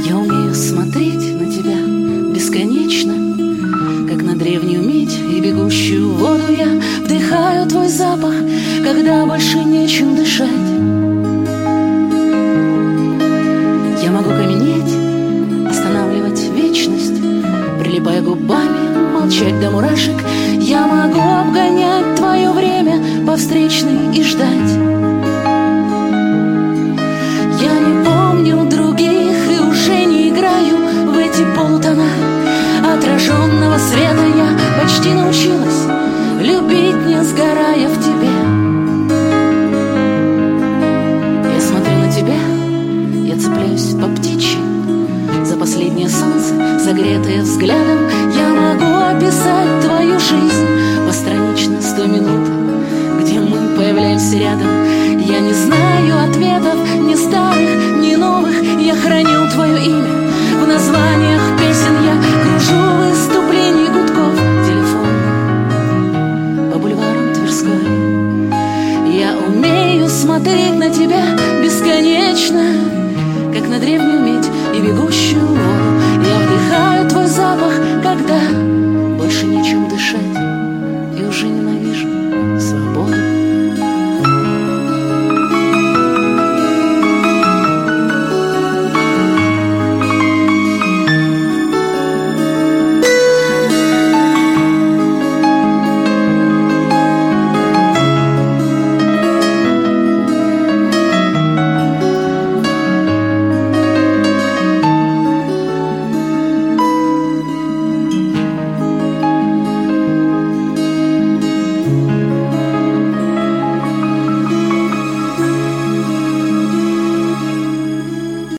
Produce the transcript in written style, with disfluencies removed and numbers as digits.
Я умею смотреть на тебя бесконечно, как на древнюю медь и бегущую воду. Я вдыхаю твой запах, когда больше нечем дышать. Я могу каменеть, останавливать вечность, прилипая губами, молчать до мурашек. Я могу обгонять твое время по встречной и ждать. Я не помню других и уже не играю в эти полутона отраженного света. Я почти научилась любить, не сгорая в тебе. Я смотрю на тебя, я цепляюсь по птичьи за последнее солнце, согретое взглядом. Я могу описать твою жизнь постранично 100 минут, где мы появляемся рядом. Я не знаю ответов, ни старых, ни новых. Я храню твое имя в названии